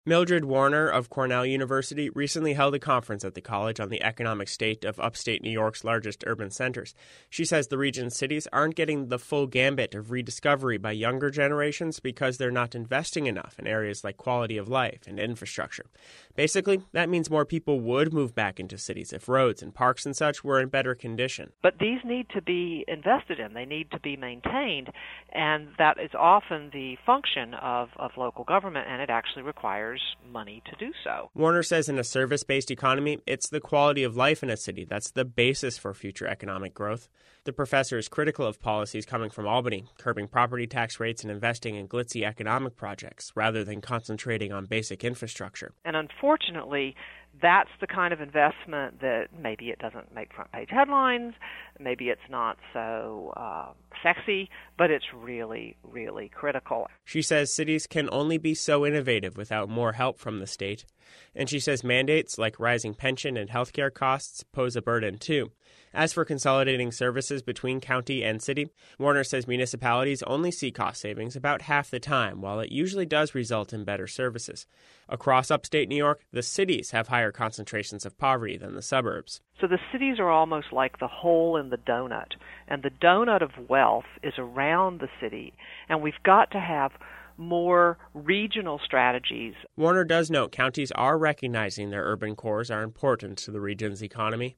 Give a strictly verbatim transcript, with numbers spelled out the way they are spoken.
Mildred Warner of Cornell University recently held a conference at the college on the economic state of upstate New York's largest urban centers. She says the region's cities aren't getting the full gambit of rediscovery by younger generations because they're not investing enough in areas like quality of life and infrastructure. Basically, that means more people would move back into cities if roads and parks and such were in better condition. But these need to be invested in. They need to be maintained, and that is often the function of, of local government, and it actually requires money to do so. Warner says in a service-based economy, it's the quality of life in a city that's the basis for future economic growth. The professor is critical of policies coming from Albany, curbing property tax rates and investing in glitzy economic projects rather than concentrating on basic infrastructure. And unfortunately, that's the kind of investment that maybe it doesn't make front-page headlines, maybe it's not so uh, sexy, but it's really, really critical. She says cities can only be so innovative without more help from the state. And she says mandates like rising pension and healthcare costs pose a burden too. As for consolidating services between county and city, Warner says municipalities only see cost savings about half the time, while it usually does result in better services. Across upstate New York, the cities have higher concentrations of poverty than the suburbs. So the cities are almost like the hole in the donut, and the donut of wealth is around the city, and we've got to have more regional strategies. Warner does note counties are recognizing their urban cores are important to the region's economy.